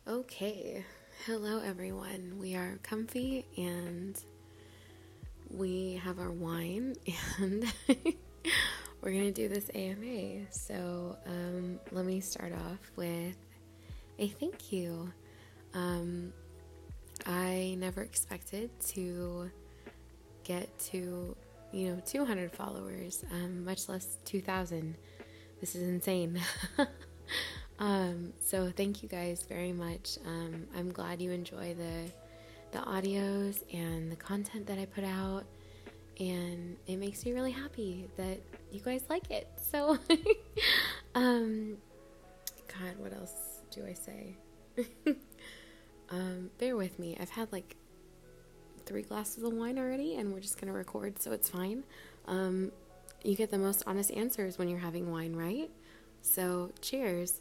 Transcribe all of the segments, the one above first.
Okay, hello everyone. We are comfy and we have our wine and we're gonna do this AMA. So let me start off with a thank you. I never expected to get to 200 followers, much less 2,000. This is insane. So thank you guys very much. I'm glad you enjoy the audios and the content that I put out, and it makes me really happy that you guys like it. So, God, what else do I say? Bear with me. I've had like 3 glasses of wine already, and we're just gonna record, so it's fine. You get the most honest answers when you're having wine, right? So, cheers.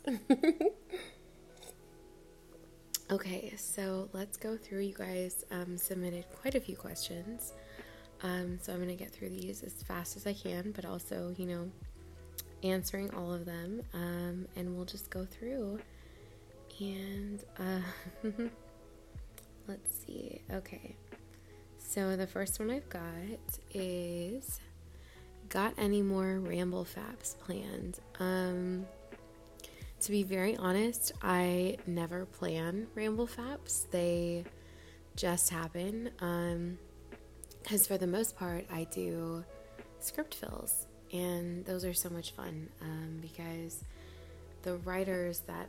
Okay, so let's go through. You guys submitted quite a few questions. So I'm going to get through these as fast as I can, but also, answering all of them. And we'll just go through. And let's see. Okay. So the first one I've got is, got any more Ramble Faps planned? To be very honest, I never plan Ramble Faps. They just happen. Because for the most part, I do script fills. And those are so much fun. Because the writers that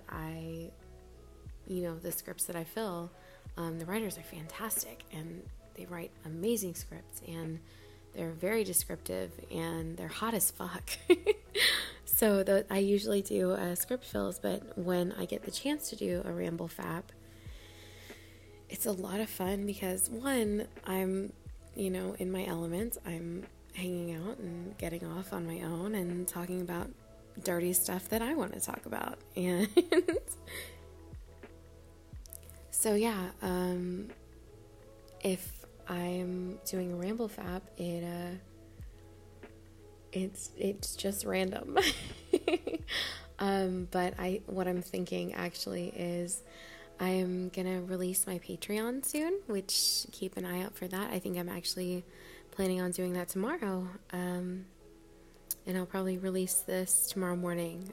the scripts that I fill, the writers are fantastic. And they write amazing scripts. And they're very descriptive. And they're hot as fuck. So I usually do script fills, but when I get the chance to do a Ramble Fap, it's a lot of fun because, one, I'm, in my element. I'm hanging out and getting off on my own and talking about dirty stuff that I want to talk about. And so, yeah, if I'm doing a Ramble Fap, it's just random. But what I'm thinking actually is I'm gonna release my Patreon soon, which keep an eye out for that. I think I'm actually planning on doing that tomorrow. And I'll probably release this tomorrow morning.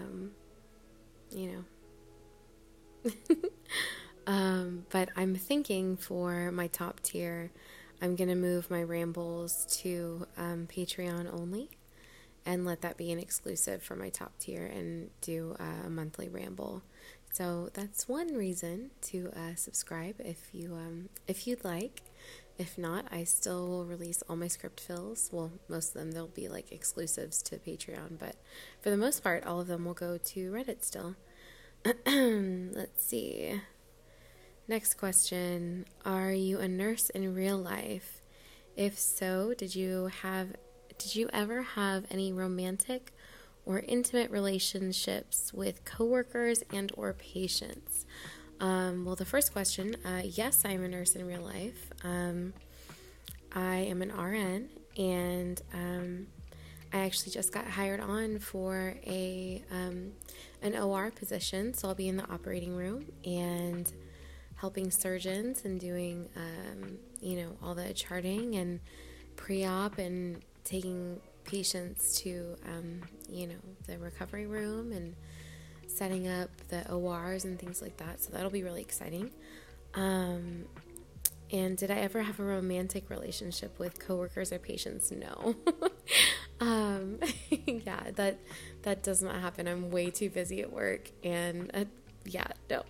But I'm thinking for my top tier, I'm going to move my rambles to Patreon only and let that be an exclusive for my top tier and do a monthly ramble. So that's one reason to subscribe if you'd like. If not, I still will release all my script fills. Well, most of them, they'll be like exclusives to Patreon, but for the most part, all of them will go to Reddit still. Let's see. Next question. Are you a nurse in real life? If so, did you ever have any romantic or intimate relationships with coworkers and or patients? Well, the first question, yes, I'm a nurse in real life. I am an RN, and I actually just got hired on for an OR position, so I'll be in the operating room and helping surgeons and doing, all the charting and pre-op and taking patients to, the recovery room and setting up the ORs and things like that. So that'll be really exciting. And did I ever have a romantic relationship with coworkers or patients? No. Yeah, that does not happen. I'm way too busy at work, and no.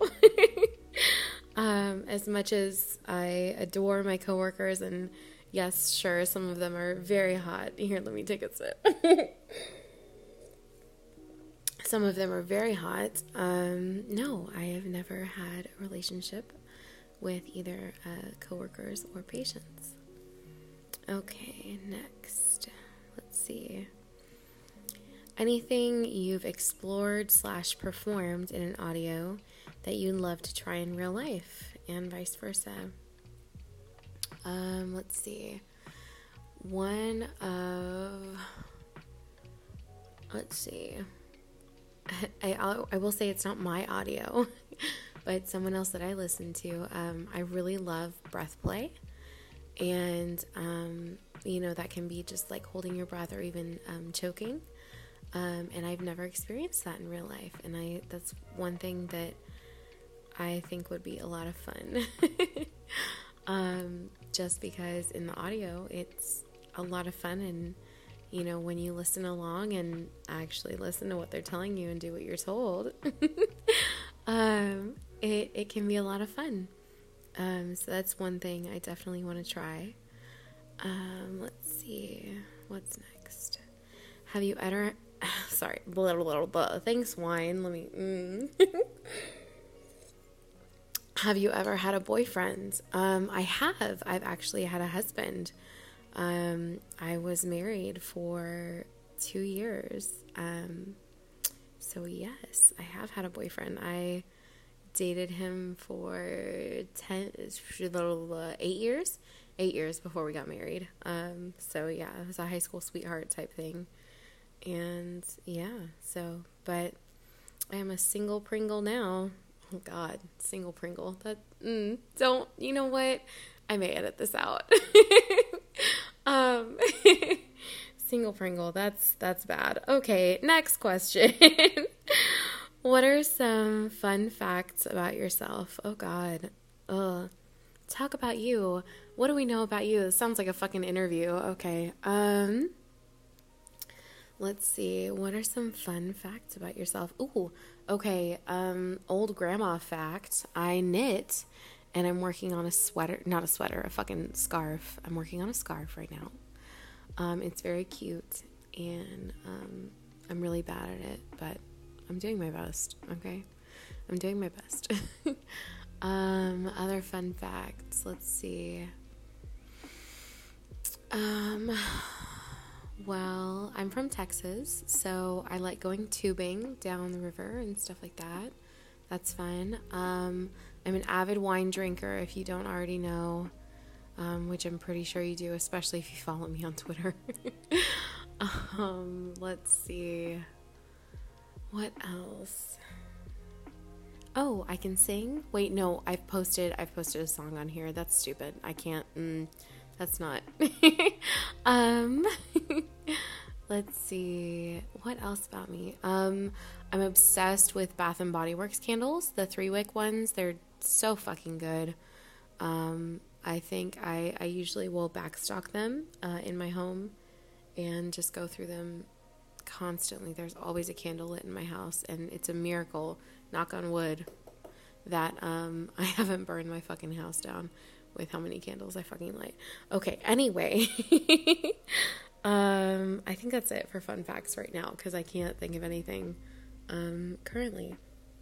As much as I adore my coworkers, and yes, sure, some of them are very hot. Here, let me take a sip. Some of them are very hot. No, I have never had a relationship with either coworkers or patients. Okay, next. Let's see. Anything you've explored/performed in an audio that you'd love to try in real life, and vice versa? Let's see. Let's see. I will say it's not my audio, But someone else that I listen to, I really love breath play. And, that can be just like holding your breath or even choking. And I've never experienced that in real life. And that's one thing that I think would be a lot of fun. Just because in the audio, it's a lot of fun. And, when you listen along and actually listen to what they're telling you and do what you're told, it can be a lot of fun. So that's one thing I definitely want to try. Let's see. What's next? Have you ever... Sorry. Blah, blah, blah. Thanks, wine. Let me... Have you ever had a boyfriend? I have. I've actually had a husband. I was married for 2 years. So yes, I have had a boyfriend. I dated him for 8 years. 8 years before we got married. So yeah, it was a high school sweetheart type thing. And yeah, but I am a single Pringle now. Oh God, single Pringle. Don't, you know what? I may edit this out. Single Pringle, that's bad. Okay, next question. What are some fun facts about yourself? Oh God. Ugh. Talk about you. What do we know about you? This sounds like a fucking interview. Okay. Let's see. What are some fun facts about yourself? Ooh, okay. Old grandma fact. I knit, and I'm working on a sweater. Not a sweater, a fucking scarf. I'm working on a scarf right now. It's very cute, and I'm really bad at it, but I'm doing my best, okay? I'm doing my best. Other fun facts. Let's see. Well, I'm from Texas, so I like going tubing down the river and stuff like that. That's fun. I'm an avid wine drinker, if you don't already know, which I'm pretty sure you do, especially if you follow me on Twitter. Let's see. What else? Oh, I can sing? Wait, no, I've posted a song on here. That's stupid. I can't. That's not. Let's see. What else about me? I'm obsessed with Bath and Body Works candles, the 3-wick ones. They're so fucking good. I think I usually will backstock them in my home and just go through them constantly. There's always a candle lit in my house, and it's a miracle, knock on wood, that I haven't burned my fucking house down with how many candles I fucking light. Okay, anyway. I think that's it for fun facts right now, because I can't think of anything currently.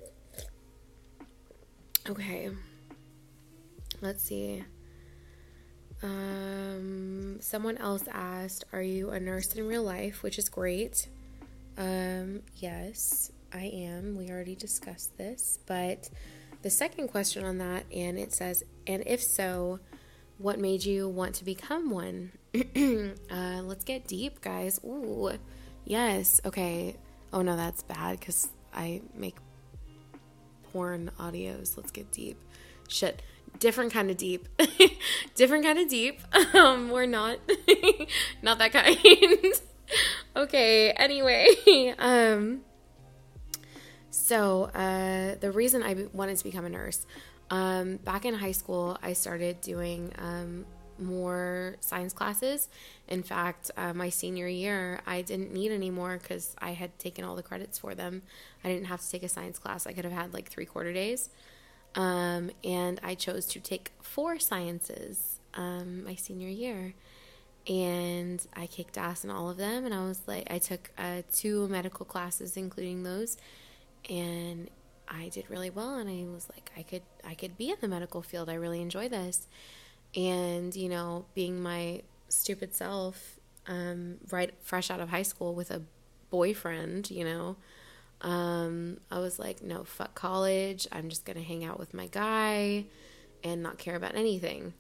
Okay. Let's see. Someone else asked, are you a nurse in real life? Which is great. Yes, I am. We already discussed this, but the second question on that, and it says, and if so, what made you want to become one? Let's get deep, guys. Ooh, yes. Okay. Oh no, that's bad because I make porn audios. Let's get deep. Shit. Different kind of deep. Different kind of deep. We're not not that kind. Okay, anyway. So the reason I wanted to become a nurse, back in high school, I started doing more science classes. In fact, my senior year, I didn't need any more because I had taken all the credits for them. I didn't have to take a science class. I could have had like 3/4 days. And I chose to take 4 sciences my senior year. And I kicked ass in all of them. And I was like, I took 2 medical classes, including those. And I did really well. And I was like, I could be in the medical field. I really enjoy this. And, you know, being my stupid self, right, fresh out of high school with a boyfriend, you know, I was like, no, fuck college. I'm just going to hang out with my guy and not care about anything.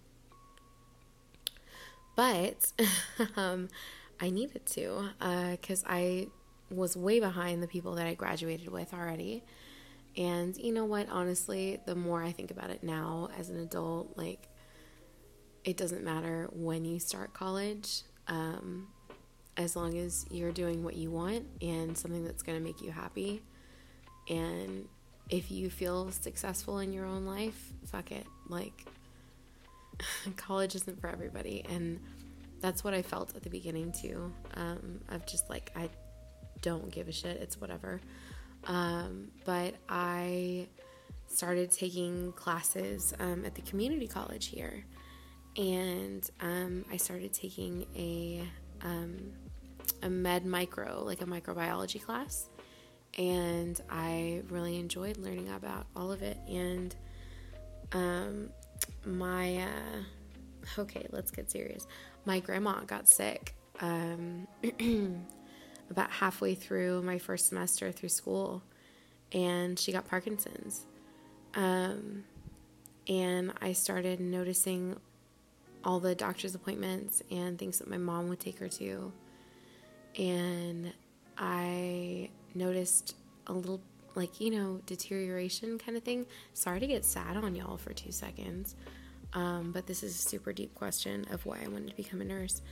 But I needed to, because I was way behind the people that I graduated with already. And you know what? Honestly, the more I think about it now as an adult, like, it doesn't matter when you start college, as long as you're doing what you want and something that's going to make you happy. And if you feel successful in your own life, fuck it. Like, college isn't for everybody. And that's what I felt at the beginning too, of just like, I don't give a shit, it's whatever. But I started taking classes at the community college here, and I started taking a med micro, like a microbiology class, and I really enjoyed learning about all of it. And okay, let's get serious. My grandma got sick about halfway through my first semester through school, and she got Parkinson's. And I started noticing all the doctor's appointments and things that my mom would take her to. And I noticed a little, like, deterioration kind of thing. Sorry to get sad on y'all for 2 seconds. But this is a super deep question of why I wanted to become a nurse.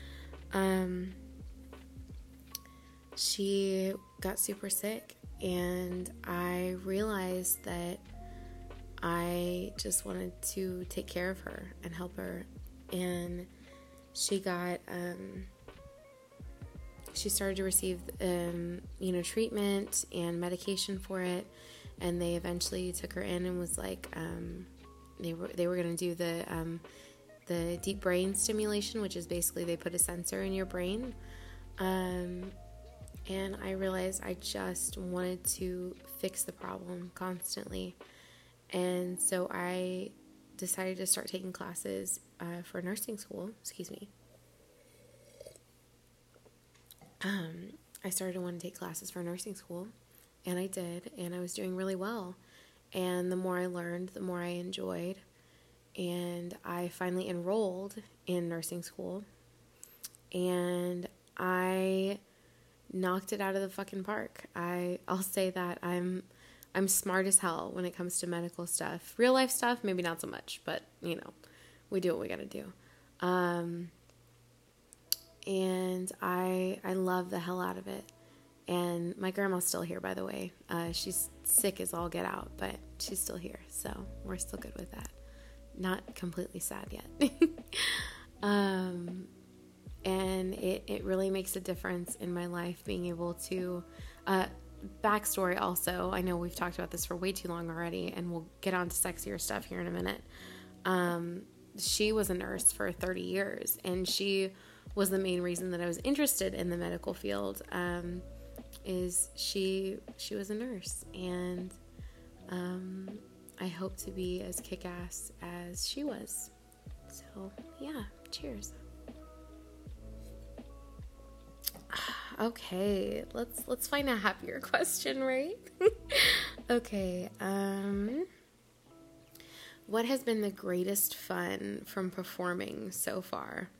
She got super sick, and I realized that I just wanted to take care of her and help her. And she got, she started to receive, treatment and medication for it. And they eventually took her in and was like, they were going to do the deep brain stimulation, which is basically they put a sensor in your brain. And I realized I just wanted to fix the problem constantly. And so I decided to start taking classes for nursing school. Excuse me. I started to want to take classes for nursing school, and I did, and I was doing really well. And the more I learned, the more I enjoyed. And I finally enrolled in nursing school, and I knocked it out of the fucking park. I'll say that I'm smart as hell when it comes to medical stuff. Real life stuff, maybe not so much, but we do what we gotta do. And I love the hell out of it. And my grandma's still here, by the way. She's sick as all get out, but she's still here, so we're still good with that. Not completely sad yet. And it really makes a difference in my life being able to, backstory also, I know we've talked about this for way too long already, and we'll get on to sexier stuff here in a minute. She was a nurse for 30 years, and she was the main reason that I was interested in the medical field, is she was a nurse, and I hope to be as kick-ass as she was. So, yeah, cheers. Okay, let's find a happier question, right? Okay, what has been the greatest fun from performing so far?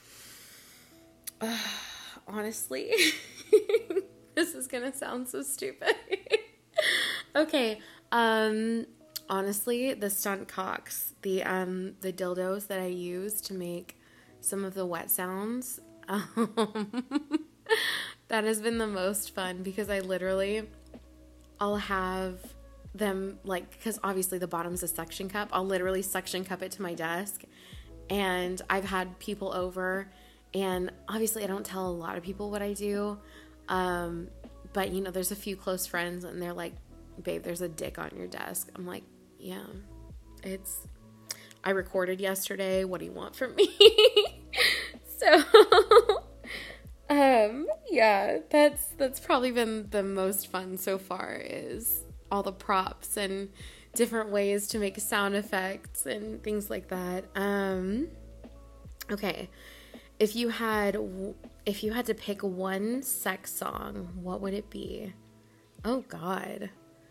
Honestly, this is gonna sound so stupid. Okay, honestly, the stunt cocks, the dildos that I use to make some of the wet sounds, that has been the most fun, because I'll have them, like, because obviously the bottom's a suction cup, I'll literally suction cup it to my desk, and I've had people over, and obviously I don't tell a lot of people what I do, but there's a few close friends, and they're like, babe, there's a dick on your desk. I'm like, yeah, I recorded yesterday, what do you want from me? So, yeah, that's probably been the most fun so far, is all the props and different ways to make sound effects and things like that. Okay, if you had to pick one sex song, what would it be? Oh God.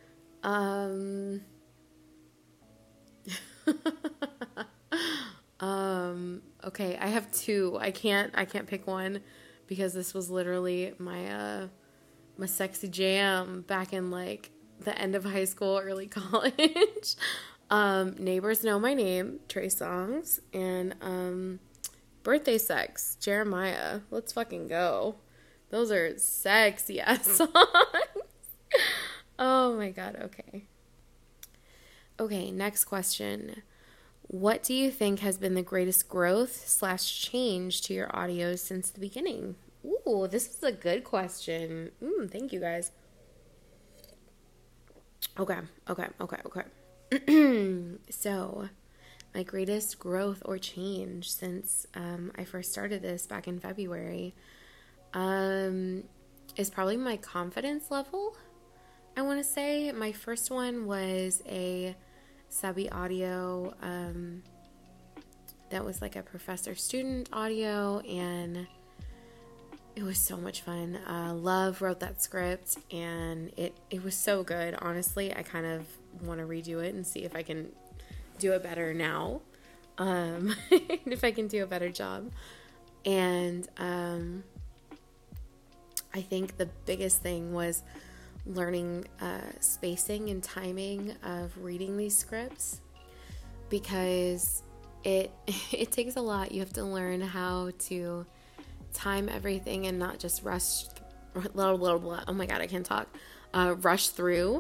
Okay, I have two. I can't pick one, because this was literally my sexy jam back in like the end of high school, early college. Neighbors Know My Name, Trey Songz, and Birthday Sex, Jeremiah. Let's fucking go. Those are sexy ass songs. Oh my God. Okay. Okay, next question. What do you think has been the greatest growth / change to your audios since the beginning? Ooh, this is a good question. Thank you guys. Okay. So, my greatest growth or change since I first started this back in February is probably my confidence level. I want to say my first one was a Sabi audio that was like a professor-student audio, and it was so much fun. Love wrote that script, and it was so good. Honestly, I kind of want to redo it and see if I can do it better now. If I can do a better job. And I think the biggest thing was learning spacing and timing of reading these scripts, because it takes a lot. You have to learn how to time everything and not just rush oh my God, I can't talk. Rush through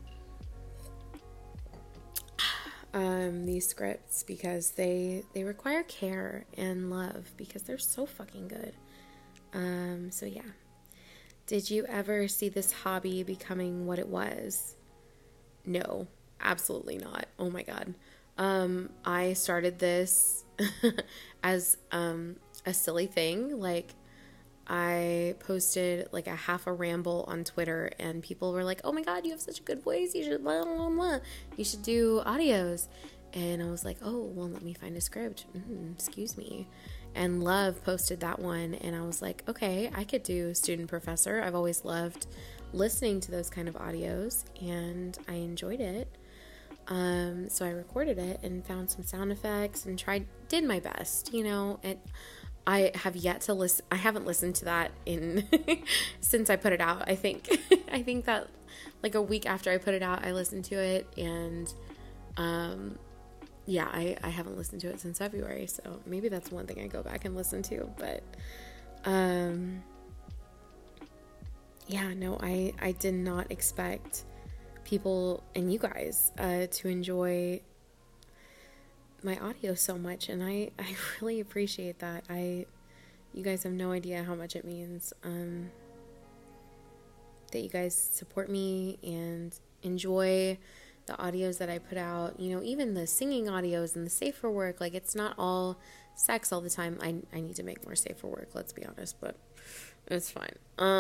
these scripts, because they require care and love, because they're so fucking good. So yeah. Did you ever see this hobby becoming what it was? No, absolutely not. Oh my God. I started this as a silly thing. Like, I posted like a half a ramble on Twitter, and people were like, "Oh my God, you have such a good voice. You should blah, blah, blah. You should do audios." And I was like, "Oh, well, let me find a script. Excuse me." And Love posted that one, and I was like, okay, I could do student professor. I've always loved listening to those kind of audios, and I enjoyed it. So I recorded it and found some sound effects and did my best, and I have yet to listen. I haven't listened to that in since I put it out. I think that like a week after I put it out, I listened to it, and yeah, I haven't listened to it since February, so maybe that's one thing I go back and listen to. But yeah, no, I did not expect people and you guys to enjoy my audio so much, and I really appreciate that. You guys have no idea how much it means that you guys support me and enjoy the audios that I put out, even the singing audios and the Safe for Work. Like, it's not all sex all the time. I need to make more Safe for Work, let's be honest, but it's fine.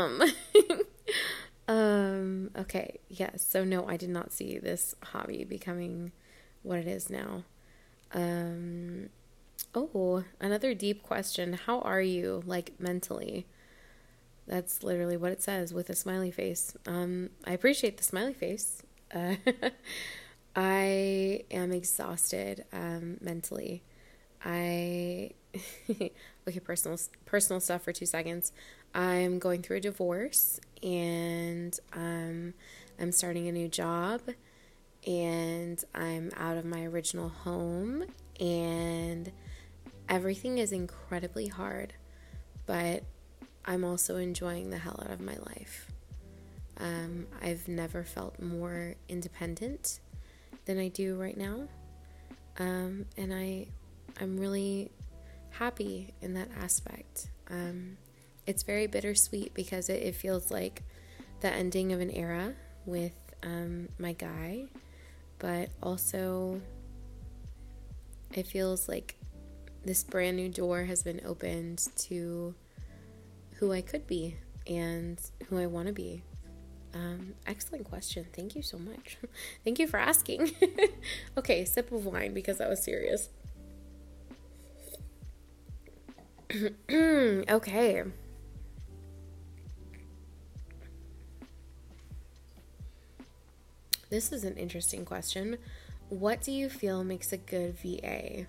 Okay, yes. So no, I did not see this hobby becoming what it is now. Oh, another deep question. How are you, like, mentally? That's literally what it says with a smiley face. I appreciate the smiley face. I am exhausted mentally. Okay, personal stuff for 2 seconds. I'm going through a divorce, and I'm starting a new job, and I'm out of my original home, and everything is incredibly hard, but I'm also enjoying the hell out of my life. I've never felt more independent than I do right now. And I'm really happy in that aspect. It's very bittersweet, because it feels like the ending of an era with my guy, but also it feels like this brand new door has been opened to who I could be and who I want to be. Excellent question. Thank you so much. Thank you for asking. Okay, sip of wine, because that was serious. Okay. This is an interesting question. What do you feel makes a good VA?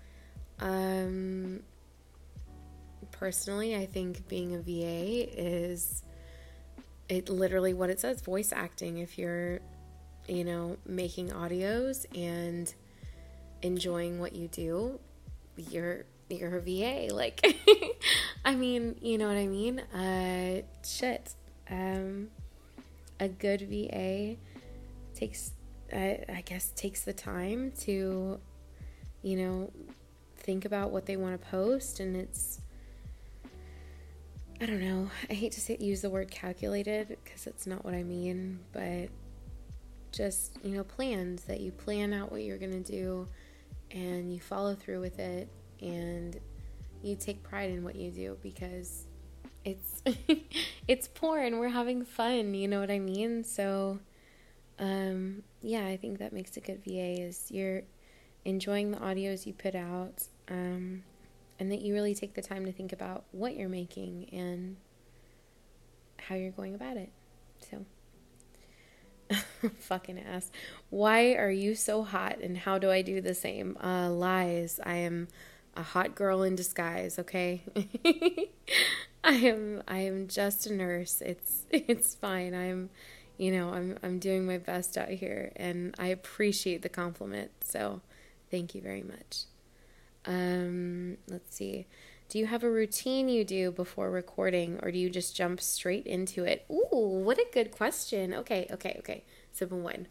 Personally, I think being a VA is literally what it says, voice acting. If you're making audios and enjoying what you do, you're a VA. Like, I mean, you know what I mean? Shit. A good VA takes the time to, think about what they want to post, and it's, I don't know, I hate to use the word calculated because it's not what I mean, but just, plans, that you plan out what you're going to do and you follow through with it, and you take pride in what you do because it's it's porn. We're having fun, you know what I mean? So yeah, I think that makes a good VA, is you're enjoying the audios you put out, and that you really take the time to think about what you're making and how you're going about it. So fucking ass. Why are you so hot, and how do I do the same? Lies. I am a hot girl in disguise, okay? I am just a nurse. It's fine. I'm doing my best out here, and I appreciate the compliment. So, thank you very much. Let's see. Do you have a routine you do before recording, or do you just jump straight into it? Ooh, what a good question. Okay. Sip of wine.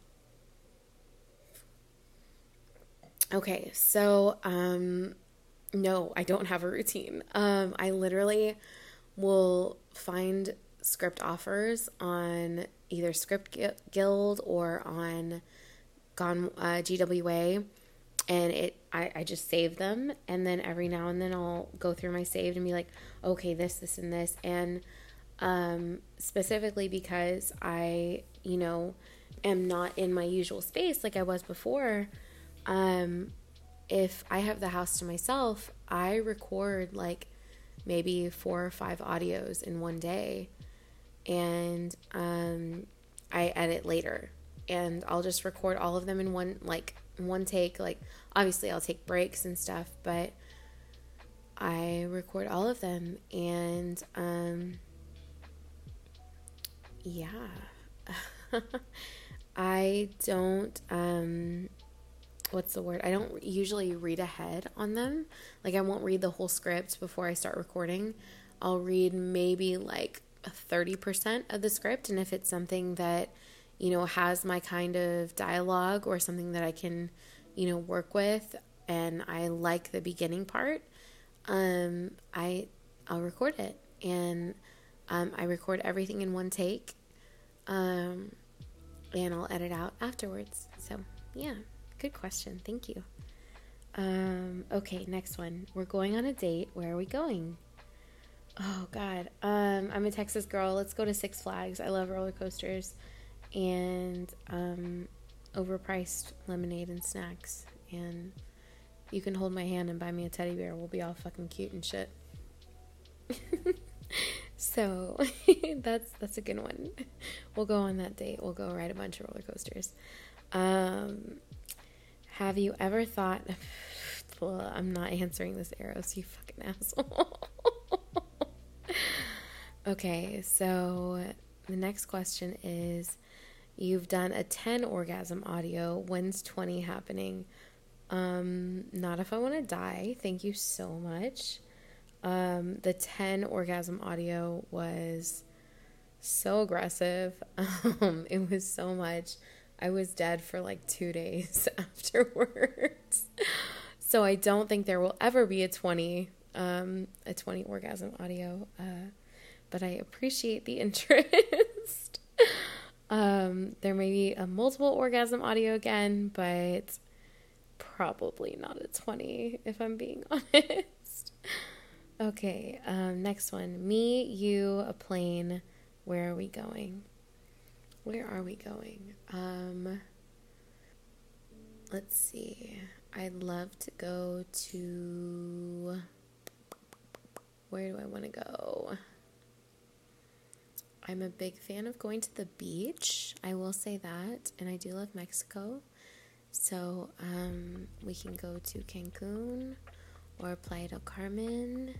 Okay, so, no, I don't have a routine. I literally will find script offers on either Script Guild or on GWA, and I just save them, and then every now and then I'll go through my saved and be like, okay, this, and this, and specifically because I, am not in my usual space like I was before. If I have the house to myself, I record like maybe 4 or 5 audios in one day, and I edit later, and I'll just record all of them in one take. Like, obviously I'll take breaks and stuff, but I record all of them, and yeah. I don't what's the word? I don't usually read ahead on them. Like, I won't read the whole script before I start recording. I'll read maybe like 30% of the script, and if it's something that, has my kind of dialogue or something that I can, work with, and I like the beginning part, I'll record it, and I record everything in one take, and I'll edit out afterwards. So yeah. Good question. Thank you. Okay, next one. We're going on a date. Where are we going? Oh, God. I'm a Texas girl. Let's go to Six Flags. I love roller coasters and overpriced lemonade and snacks. And you can hold my hand and buy me a teddy bear. We'll be all fucking cute and shit. So that's a good one. We'll go on that date. We'll go ride a bunch of roller coasters. Have you ever thought... Well, I'm not answering this, Eros, you fucking asshole. Okay, so the next question is, you've done a 10 orgasm audio. When's 20 happening? Not if I want to die. Thank you so much. The 10 orgasm audio was so aggressive. It was so much. I was dead for like 2 days afterwards. So I don't think there will ever be a 20 orgasm audio. But I appreciate the interest. There may be a multiple orgasm audio again, but probably not a 20 if I'm being honest. Okay, next one. Me, you, a plane. Where are we going? Where are we going? Let's see. I'd love to go to... Where do I want to go? I'm a big fan of going to the beach. I will say that. And I do love Mexico. So, we can go to Cancun or Playa del Carmen.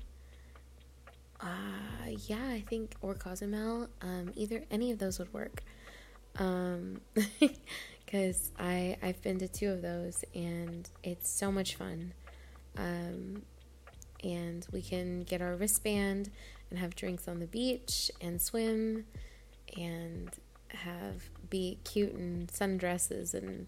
Yeah, I think, or Cozumel. Any of those would work. Because because I've been to 2 of those, and it's so much fun. And we can get our wristband and have drinks on the beach and swim and be cute in sundresses and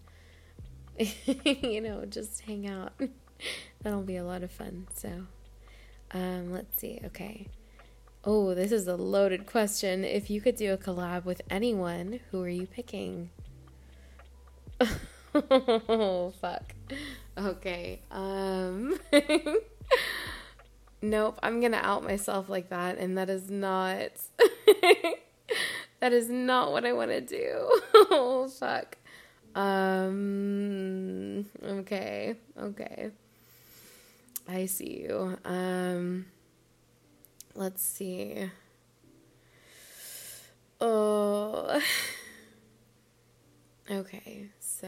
just hang out. That'll be a lot of fun. So let's see. Okay. Oh, this is a loaded question. If you could do a collab with anyone, who are you picking? Oh, fuck. Okay. Nope, I'm gonna out myself like that, and that is not that is not what I want to do. Oh, fuck. Okay. I see you. Let's see. Oh. Okay, so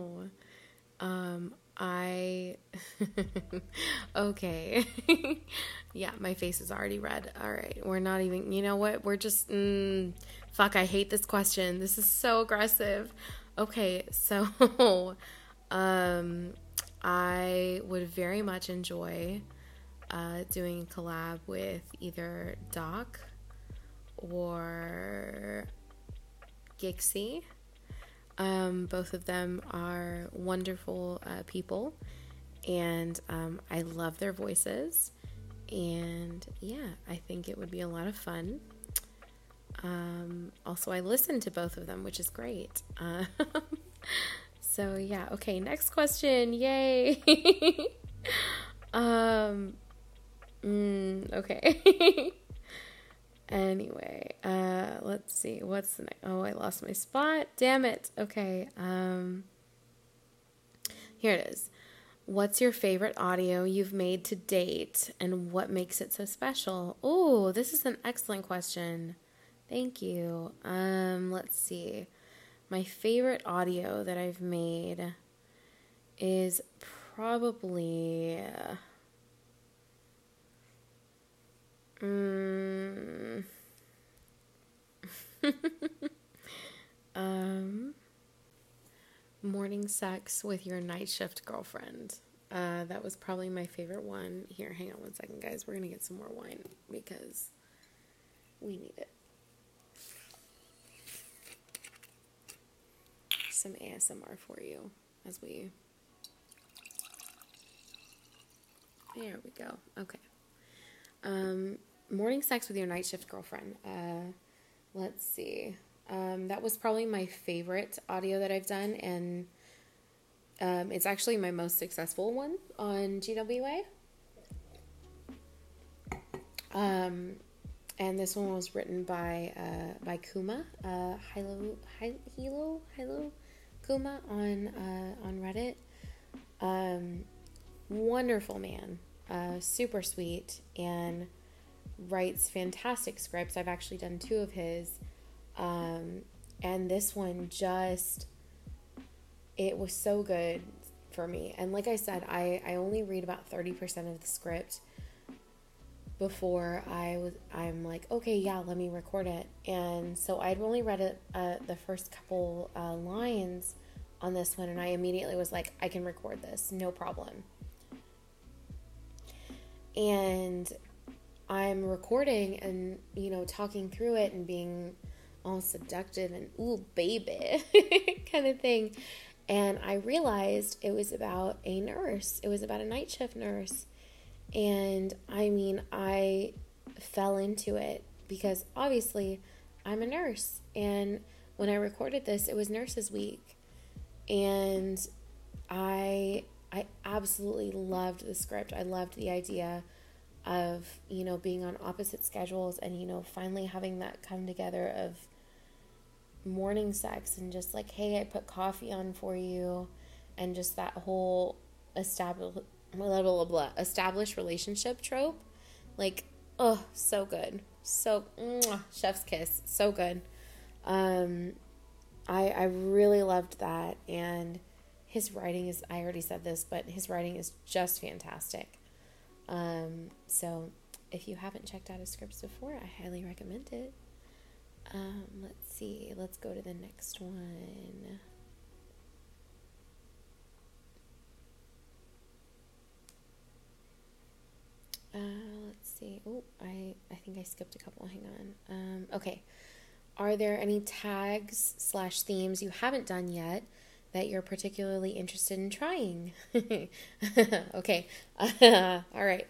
okay. Yeah, my face is already red. All right, we're not even, you know what? We're just, fuck, I hate this question. This is so aggressive. Okay, so, I would very much enjoy, doing a collab with either Doc or Gixie. Both of them are wonderful people, and I love their voices, and yeah, I think it would be a lot of fun. Also, I listen to both of them, which is great. So yeah, okay, next question, yay! Okay. Anyway, let's see. What's the next? Oh, I lost my spot. Damn it. Okay. Here it is. What's your favorite audio you've made to date, and what makes it so special? Oh, this is an excellent question. Thank you. Let's see. My favorite audio that I've made is probably morning sex with your night shift girlfriend. That was probably my favorite one. Here, hang on one second, guys. We're gonna get some more wine because we need it. Some ASMR for you as we... There we go. Okay. Morning sex with your night shift girlfriend. Let's see. That was probably my favorite audio that I've done, and it's actually my most successful one on GWA. And this one was written by Kuma, Hilo Kuma on Reddit. Wonderful man, super sweet, and writes fantastic scripts. I've actually done 2 of his, and this one it was so good for me. And like I said, I only read about 30% of the script before I'm like, okay, yeah, let me record it. And so I'd only read it, the first couple lines on this one, and I immediately was like, I can record this, no problem. And I'm recording and, talking through it and being all seductive and, ooh, baby, kind of thing. And I realized it was about a nurse. It was about a night shift nurse. And I fell into it because obviously I'm a nurse. And when I recorded this, it was Nurses Week. And I absolutely loved the script. I loved the idea of, being on opposite schedules and, finally having that come together of morning sex and just like, hey, I put coffee on for you, and just that whole established relationship trope. Like, oh, so good. So, chef's kiss. So good. I really loved that, and his writing is, I already said this, but his writing is just fantastic. So if you haven't checked out his scripts before, I highly recommend it. Let's see. Let's go to the next one. I think I skipped a couple. Hang on. Okay. Are there any tags / themes you haven't done yet that you're particularly interested in trying? Okay. All right.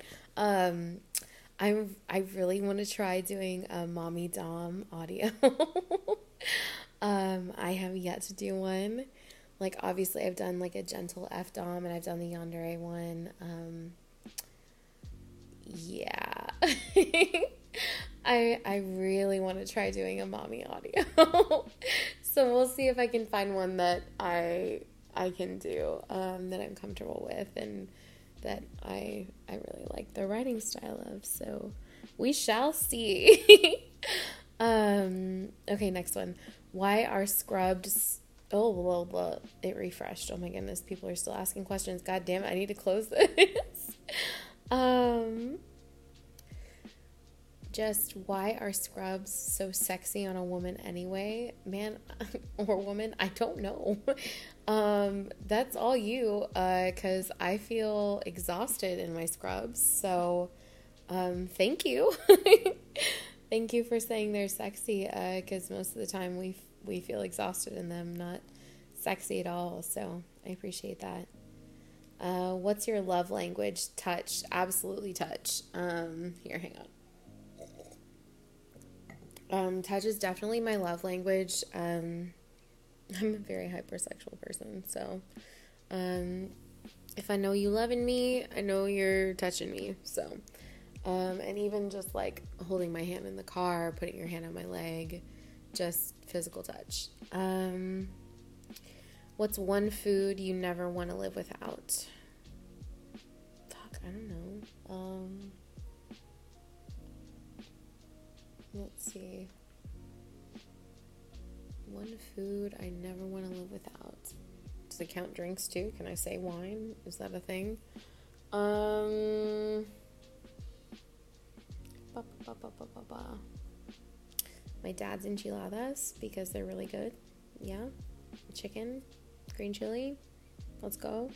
I really want to try doing a mommy dom audio. I have yet to do one. Like, obviously I've done like a gentle F dom and I've done the yandere one. Yeah. I really want to try doing a mommy audio. So we'll see if I can find one that I can do, that I'm comfortable with and that I really like the writing style of. So we shall see. Okay, next one. Why are scrubs... Oh, well, it refreshed. Oh my goodness, people are still asking questions. God damn it, I need to close this. Just why are scrubs so sexy on a woman anyway? Man or woman, I don't know. That's all you, because I feel exhausted in my scrubs. So, thank you. Thank you for saying they're sexy, because most of the time we feel exhausted in them, not sexy at all. So I appreciate that. What's your love language? Touch. Absolutely touch. Here, hang on. Touch is definitely my love language. I'm a very hypersexual person, so if I know you loving me, I know you're touching me. So, and even just like holding my hand in the car, putting your hand on my leg, just physical touch. What's one food you never want to live without? Fuck, I don't know. Let's see. One food I never want to live without. Does it count drinks too? Can I say wine? Is that a thing? My dad's enchiladas because they're really good. Yeah. Chicken, green chili. Let's go.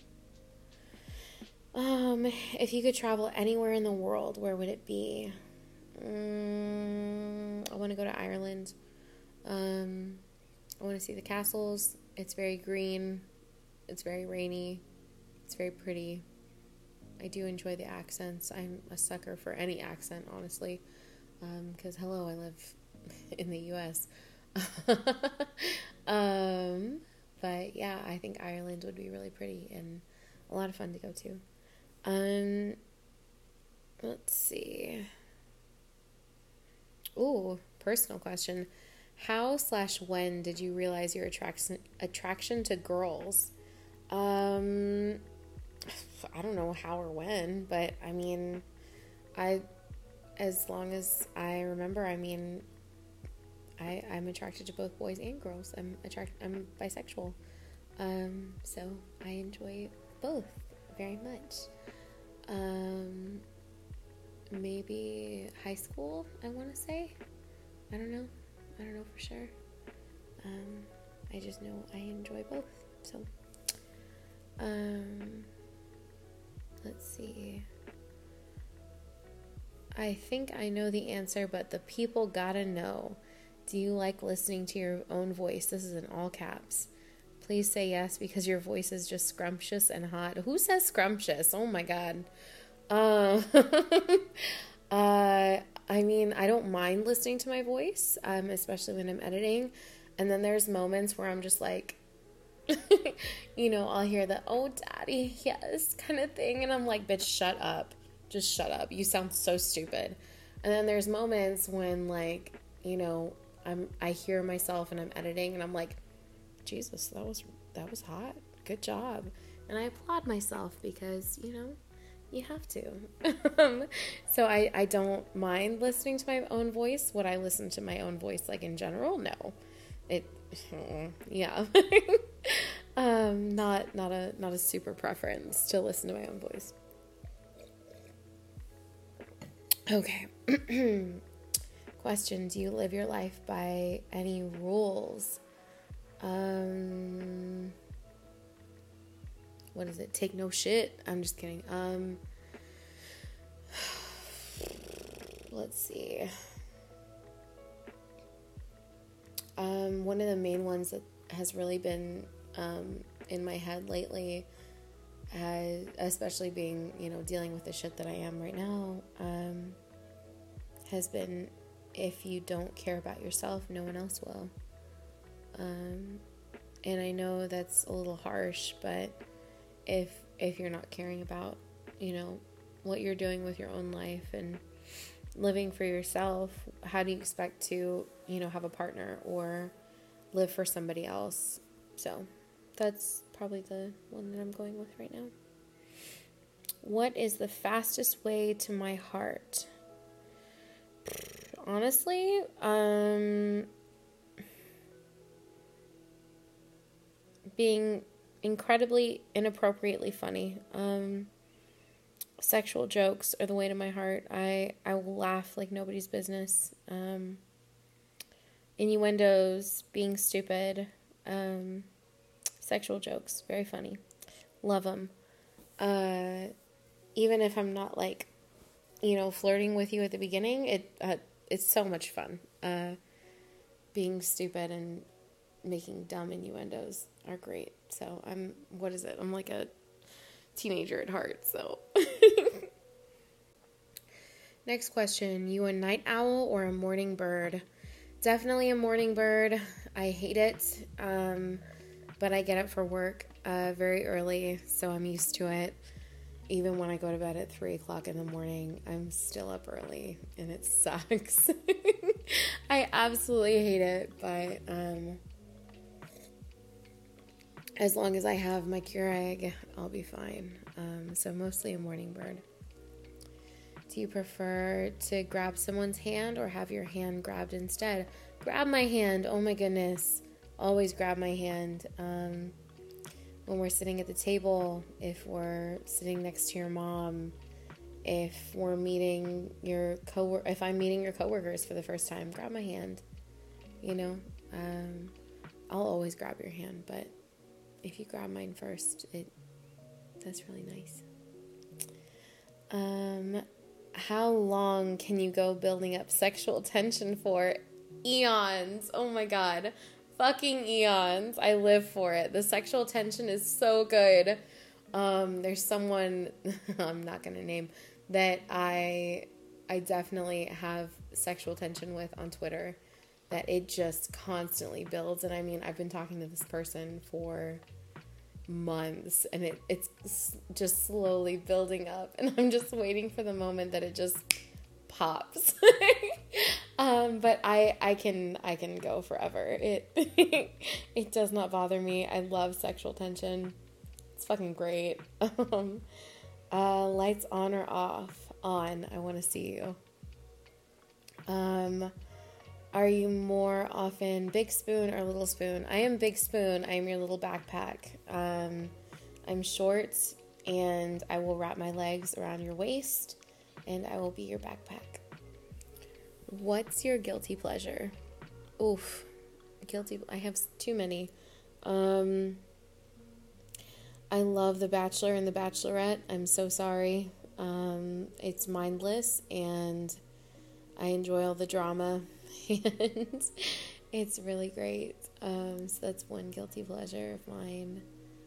If you could travel anywhere in the world, where would it be? I want to go to Ireland. I want to see the castles. It's very green. It's very rainy. It's very pretty. I do enjoy the accents. I'm a sucker for any accent, honestly. Because, hello, I live in the U.S. But, yeah, I think Ireland would be really pretty and a lot of fun to go to. Let's see. Ooh, personal question. How / when did you realize your attraction to girls? I don't know how or when, but I mean, as long as I remember, I mean, I'm attracted to both boys and girls. I'm bisexual. So I enjoy both very much. Maybe high school, I want to say. I don't know for sure. I just know I enjoy both. So, let's see. I think I know the answer, but the people gotta know. Do you like listening to your own voice? This is in all caps. Please say yes, because your voice is just scrumptious and hot. Who says scrumptious? Oh my God. I mean, I don't mind listening to my voice, especially when I'm editing. And then there's moments where I'm just like, I'll hear the, oh, daddy, yes, kind of thing. And I'm like, bitch, shut up. Just shut up. You sound so stupid. And then there's moments when, like, I hear myself and I'm editing and I'm like, Jesus, that was hot. Good job. And I applaud myself because, you have to. So I don't mind listening to my own voice. Would I listen to my own voice, like, in general? No. Yeah. Not a super preference to listen to my own voice. Okay. Question, do you live your life by any rules? What is it? Take no shit. I'm just kidding. let's see. One of the main ones that has really been in my head lately, especially being, dealing with the shit that I am right now, has been, if you don't care about yourself, no one else will. And I know that's a little harsh, but if you're not caring about, what you're doing with your own life and living for yourself, how do you expect to, have a partner or live for somebody else? So that's probably the one that I'm going with right now. What is the fastest way to my heart? Honestly, being incredibly inappropriately funny. Sexual jokes are the way to my heart. I will laugh like nobody's business. Innuendos, being stupid, sexual jokes, very funny. Love them. Even if I'm not flirting with you at the beginning, it's so much fun. Being stupid and making dumb innuendos are great. So I'm like a teenager at heart, so. Next question, you a night owl or a morning bird? Definitely a morning bird. I hate it, but I get up for work very early, so I'm used to it. Even when I go to bed at 3 o'clock in the morning, I'm still up early, and it sucks. I absolutely hate it, but as long as I have my Keurig, I'll be fine. So mostly a morning bird. Do you prefer to grab someone's hand or have your hand grabbed instead? Grab my hand. Oh my goodness. Always grab my hand. When we're sitting at the table, if we're sitting next to your mom, if we're meeting if I'm meeting your coworkers for the first time, grab my hand. I'll always grab your hand, but if you grab mine first, that's really nice. How long can you go building up sexual tension for? Eons. Oh my god. Fucking eons. I live for it. The sexual tension is so good. There's someone I'm not going to name that I definitely have sexual tension with on Twitter, that it just constantly builds. And I mean, I've been talking to this person for months, and it's just slowly building up, and I'm just waiting for the moment that it just pops. But I can go forever. It does not bother me. I love sexual tension. It's fucking great. Lights on or off? On. I want to see you. Are you more often big spoon or little spoon? I am big spoon. I am your little backpack. I'm short, and I will wrap my legs around your waist, and I will be your backpack. What's your guilty pleasure? Oof. I have too many. I love The Bachelor and The Bachelorette. I'm so sorry. It's mindless, and I enjoy all the drama, and it's really great. So that's one guilty pleasure of mine.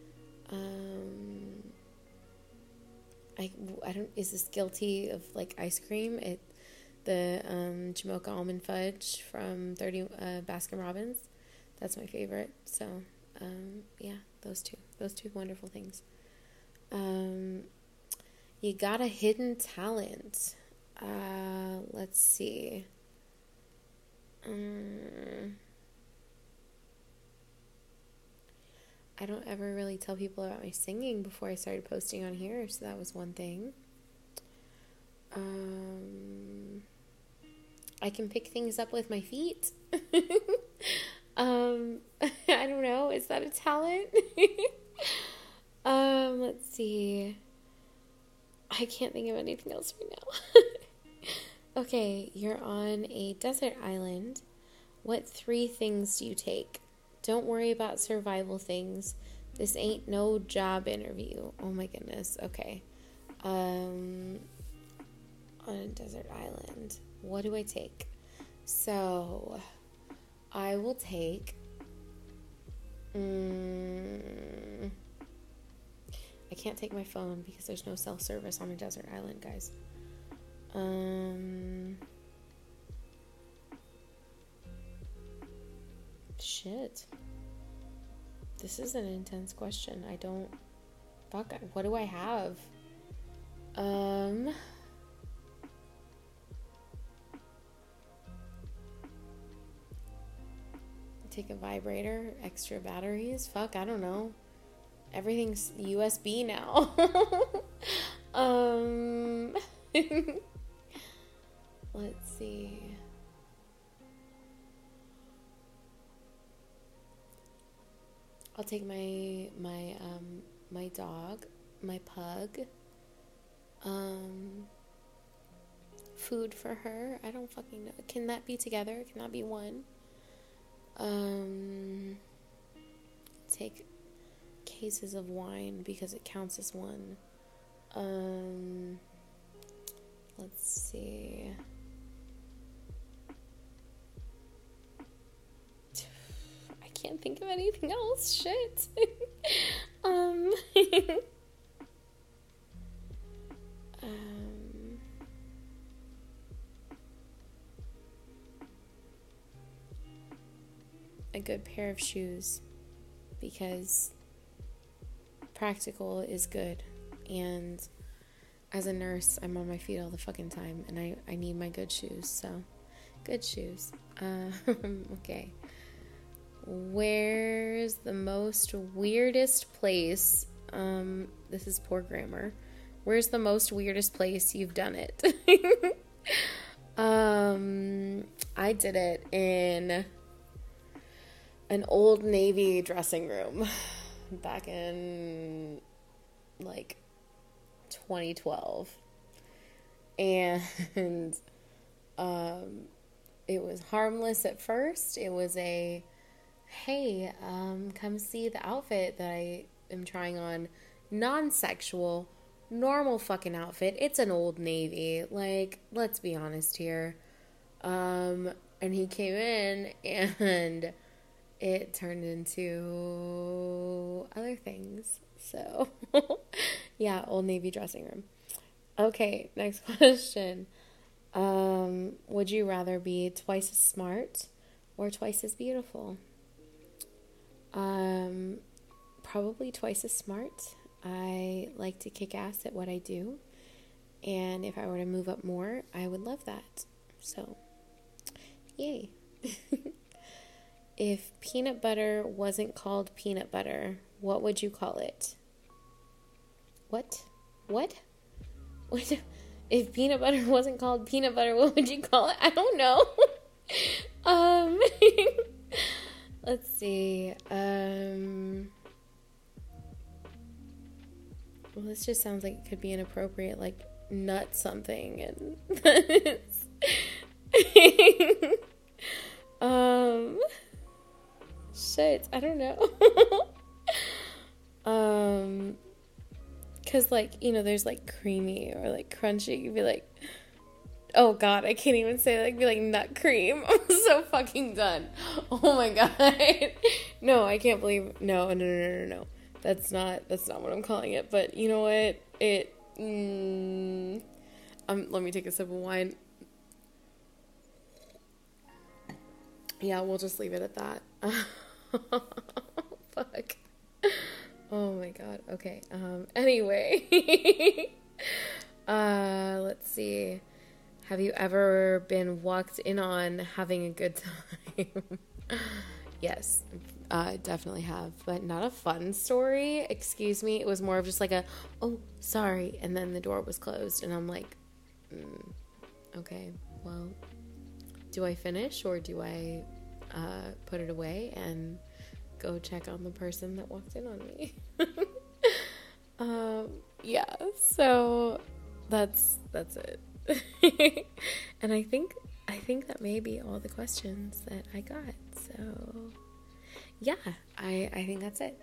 I don't, is this guilty of ice cream? The Jamocha almond fudge from 30 Baskin Robbins. That's my favorite. So, yeah, those two wonderful things. You got a hidden talent. Let's see. I don't ever really tell people about my singing before I started posting on here, so that was one thing. I can pick things up with my feet. I don't know. Is that a talent? Let's see. I can't think of anything else right now. Okay, you're on a desert island. What 3 things do you take? Don't worry about survival things. This ain't no job interview. Oh my goodness. Okay. On a desert island. what do I take? So I will take I can't take my phone because there's no cell service on a desert island, guys. Shit. This is an intense question. What do I have? Take a vibrator, extra batteries. Fuck, I don't know. Everything's USB now. Let's see. I'll take my dog, my pug. Food for her. I don't fucking know. Can that be together? Can that be one? Take cases of wine because it counts as one. Let's see. I can't think of anything else. Shit. A good pair of shoes because practical is good, and as a nurse I'm on my feet all the fucking time, and I need my good shoes, so good shoes. Okay, where's the most weirdest place, this is poor grammar, where's the most weirdest place you've done it? I did it in an Old Navy dressing room back in like 2012, and it was harmless at first. It was a, hey, come see the outfit that I am trying on, non-sexual, normal fucking outfit. It's an Old Navy, like, let's be honest here. And he came in and it turned into other things. So, yeah, Old Navy dressing room. Okay, next question. Would you rather be twice as smart or twice as beautiful? Probably twice as smart. I like to kick ass at what I do. And if I were to move up more, I would love that. So, yay. If peanut butter wasn't called peanut butter, what would you call it? What? If peanut butter wasn't called peanut butter, what would you call it? I don't know. Let's see. Well, this just sounds like it could be inappropriate, like nut something, and shit, I don't know. Cause like, you know, there's like creamy or like crunchy. You'd be like, oh god, I can't even say that. I'd be like nut cream. I'm so fucking done. Oh my god. No, I can't believe, no. That's not what I'm calling it. But you know what? Let me take a sip of wine. Yeah, we'll just leave it at that. Fuck. Oh my god. Okay. Anyway. Let's see. Have you ever been walked in on having a good time? Yes, definitely have, but not a fun story. Excuse me. It was more of just like a, oh, sorry. And then the door was closed and I'm like, okay, well, do I finish or do I put it away and go check on the person that walked in on me? Yeah, so that's it. And I think that may be all the questions that I got. So yeah, I think that's it.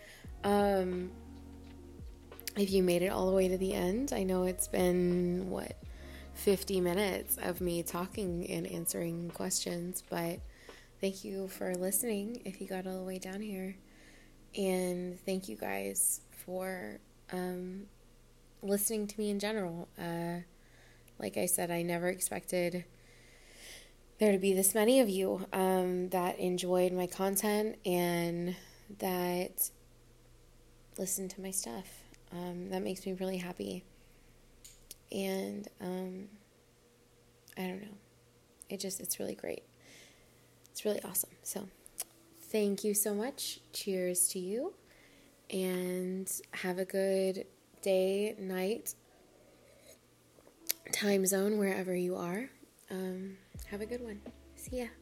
If you made it all the way to the end, I know it's been 50 minutes of me talking and answering questions, but thank you for listening if you got all the way down here. And thank you guys for listening to me in general. Like I said, I never expected there to be this many of you that enjoyed my content and that listened to my stuff. That makes me really happy. And I don't know. It's really great. It's really awesome. So thank you so much. Cheers to you. And have a good day, night, time zone, wherever you are. Have a good one. See ya.